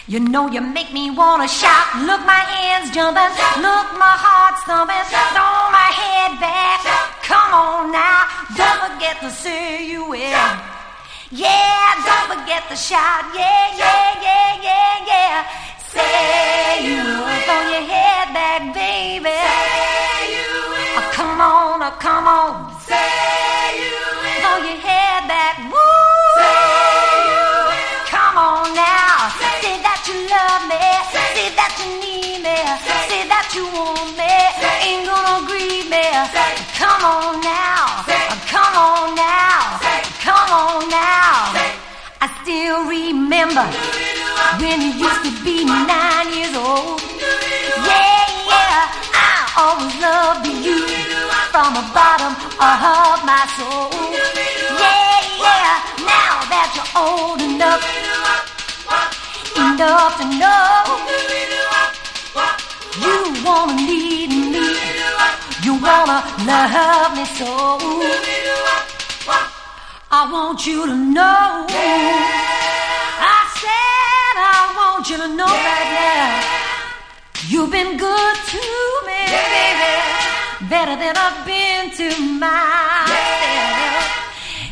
You know you make me wanna shout. Look, my hands jumping. Look, my heart thumping. Throw my head back. Come on now. Don't forget to say you will. Yeah, don't forget to shout. Yeah, yeah, yeah, yeah, yeah. Say you will. Throw your head back, baby. Say you will. Oh, come on, oh, come on. Say you will. Throw your head back. Woo. Say that you love me, say that you need me, say that you want me, ain't gonna grieve me. Come on now, come on now, come on now. I still remember when you used to be 9 years old. Yeah, yeah, I always loved you from the bottom of my soul. Yeah, yeah, now that you're old enough to know you wanna need me, you wanna love me so. I want you to know, I said I want you to know right now, you've been good to me, baby, better than I've been to mine.